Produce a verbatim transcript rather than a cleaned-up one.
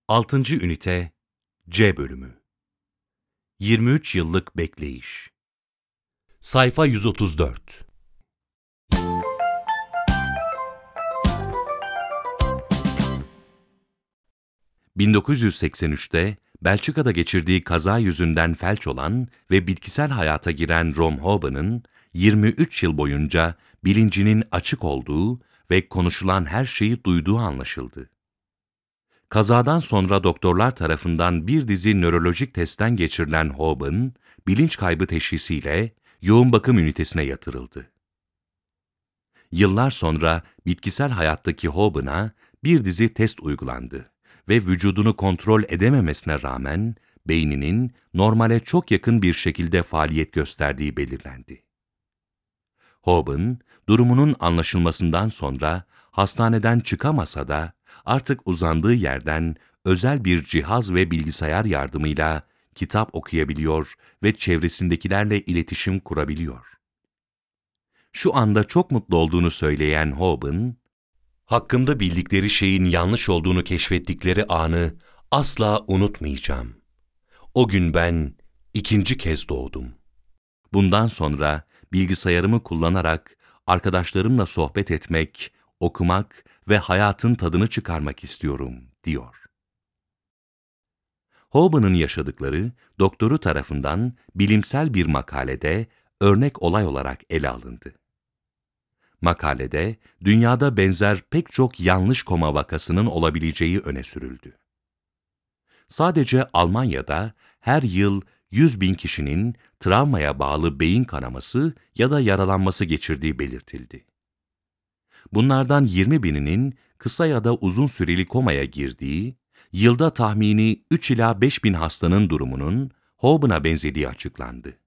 altıncı Ünite C Bölümü yirmi üç Yıllık Bekleyiş Sayfa yüz otuz dört. bin dokuz yüz seksen üçte Belçika'da geçirdiği kaza yüzünden felç olan ve bitkisel hayata giren Rom Houben'ın yirmi üç yıl boyunca bilincinin açık olduğu ve konuşulan her şeyi duyduğu anlaşıldı. Kazadan sonra doktorlar tarafından bir dizi nörolojik testten geçirilen Houben, bilinç kaybı teşhisiyle yoğun bakım ünitesine yatırıldı. Yıllar sonra bitkisel hayattaki Houben'a bir dizi test uygulandı ve vücudunu kontrol edememesine rağmen beyninin normale çok yakın bir şekilde faaliyet gösterdiği belirlendi. Houben, durumunun anlaşılmasından sonra hastaneden çıkamasa da artık uzandığı yerden özel bir cihaz ve bilgisayar yardımıyla kitap okuyabiliyor ve çevresindekilerle iletişim kurabiliyor. Şu anda çok mutlu olduğunu söyleyen Houben, "Hakkımda bildikleri şeyin yanlış olduğunu keşfettikleri anı asla unutmayacağım. O gün ben ikinci kez doğdum. Bundan sonra bilgisayarımı kullanarak arkadaşlarımla sohbet etmek, okumak ve hayatın tadını çıkarmak istiyorum," diyor. Houben'ın yaşadıkları, doktoru tarafından bilimsel bir makalede örnek olay olarak ele alındı. Makalede, dünyada benzer pek çok yanlış koma vakasının olabileceği öne sürüldü. Sadece Almanya'da her yıl yüz bin kişinin travmaya bağlı beyin kanaması ya da yaralanması geçirdiği belirtildi. Bunlardan yirmi bininin kısa ya da uzun süreli komaya girdiği, yılda tahmini üç ila beş bin hastanın durumunun Houben'a benzediği açıklandı.